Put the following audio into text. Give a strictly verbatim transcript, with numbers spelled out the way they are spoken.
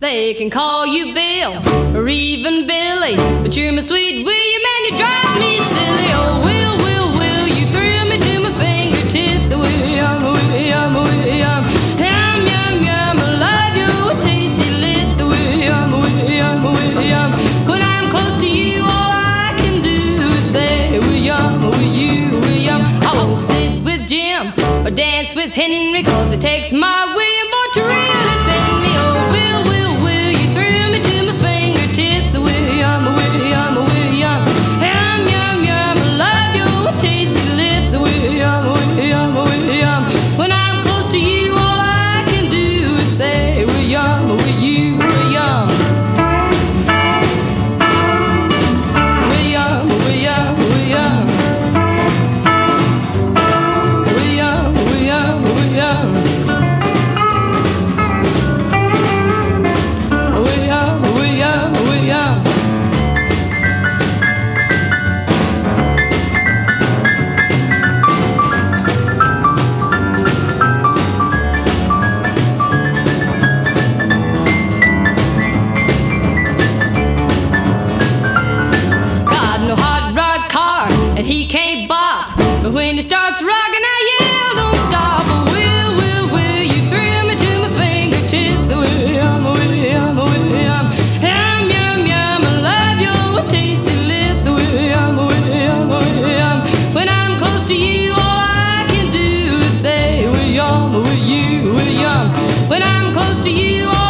They can call you Bill or even Billy, but you're my sweet William and you drive me silly. Oh, Will, Will, Will, you thrill me to my fingertips. William, William, William, yum, yum, yum, I love your tasty lips. William, William, William, when I'm close to you, all I can do is say, William, will you, William. I won't sit with Jim or dance with Henry, cause it takes my William boy to really send me. Oh, Will, Will, he can't bop, but when he starts rocking, I yell, don't stop. Will, Will, Will, you thrill me to my fingertips. William, William, William, yum, yum, yum, I love your tasty lips. William, William, William, when I'm close to you, all I can do is say, William, will you, William, when I'm close to you, all